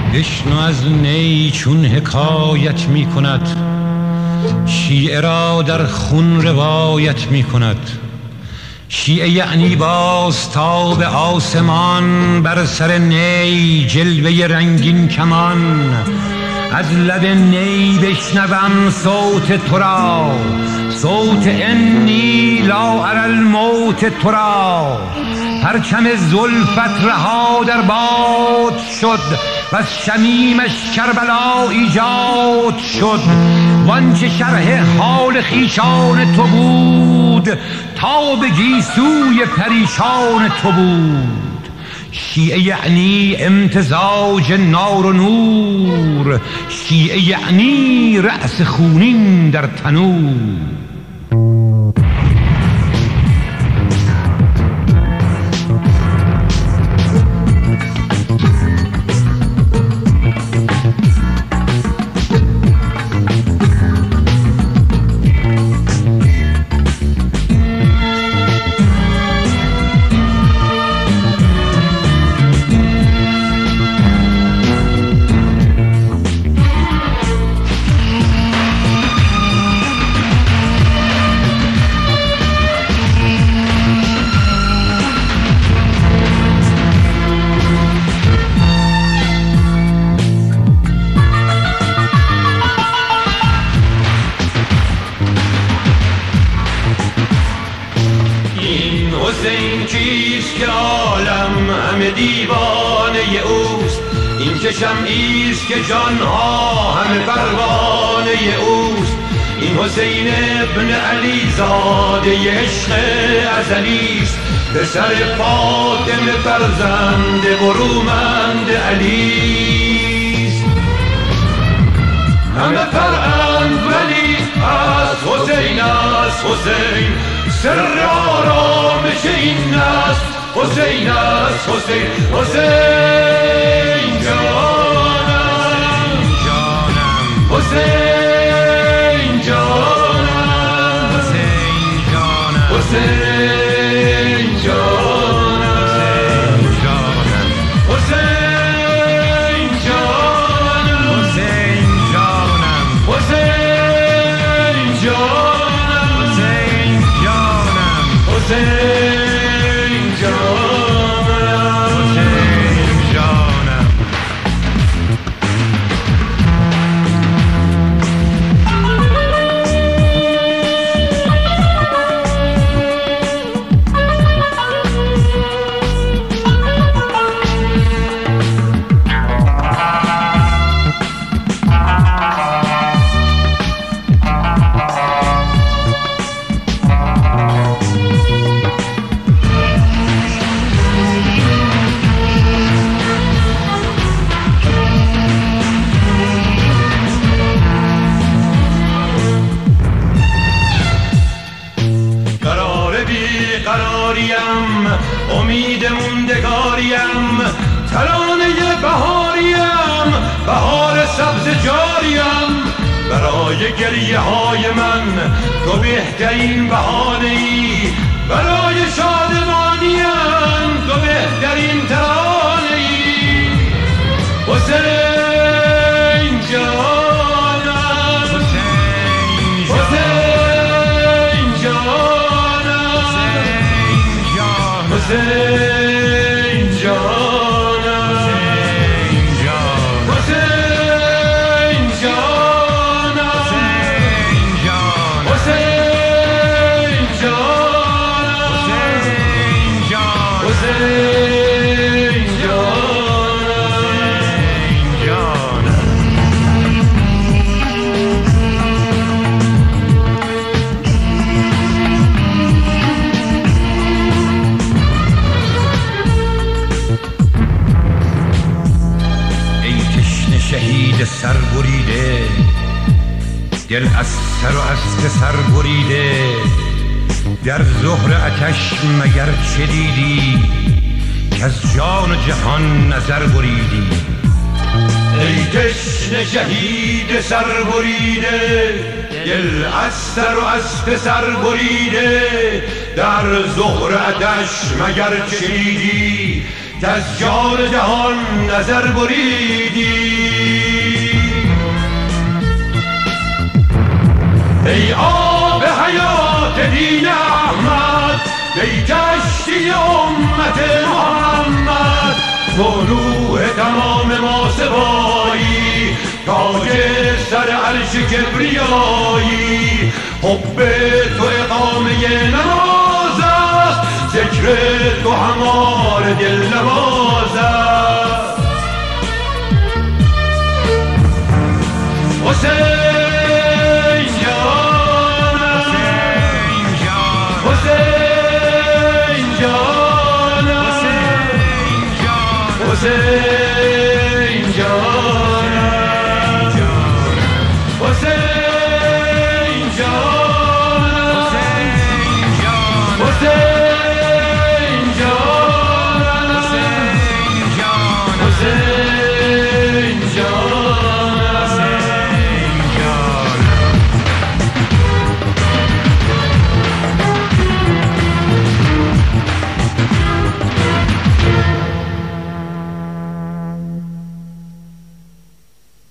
بشنو از نی چون حکایت می کند، شیعه را در خون روایت می کند. شیعه یعنی باز تا به آسمان، بر سر نی جلوه رنگین کمان. از لب نی بشنوم صوت تو را، صوت انی لا اری الموت تو را. پرچم زلفت رها در باد شد، و از شمیمش کربلا ایجاد شد. وانچه شرح حال خیشان تو بود، تا به گیسوی پریشان تو بود. شیعه یعنی امتزاج نار و نور، شیعه یعنی رأس خونین در تنور. حسین کیست که عالم همه دیوانه اوست؟ این که شمعیست که جانها همه پروانه اوست. این حسین ابن علی زاده عشق ازلیست، پسر فاطمه فرزند برومند علیست. همه فرند ولی از حسین است، حسین سر آرامش این است، حسین است، حسین حسین جانم، حسین جانم، حسین جانم، حسین جانم، حسین جانم، حسین جانم، حسین جانم، حسین جانم، حسین جانم، حسین جانم. قراریم امید موندگاریم، ترانه بهاریم، بهار سبز جاریم. برای گریه های من تو بهترین بهانه ای، برای شادمانیم تو بهترین ترانه ای. حسین جانم، حسین جانم، حسین جانم، حسین جانم، حسین جانم، حسین جانم. شهید سر بریده، دل از سر و از سر بریده، در ظهر آتش مگر چه دیدی که از جان و جهان نظر بریدی؟ ای تشنه شهید سر بریده، دل از سر و از پسر بریده، در ظهر آتش مگر چه دیدی که از جان جهان نظر بریدی. ای آب حیات دین احمد، ای کشتی امت محمد، تو روح تمام ما سپایی، تاج سر عرش کبریایی. حب تو اقامه نماز است، ذکر تو همار دل نواز است.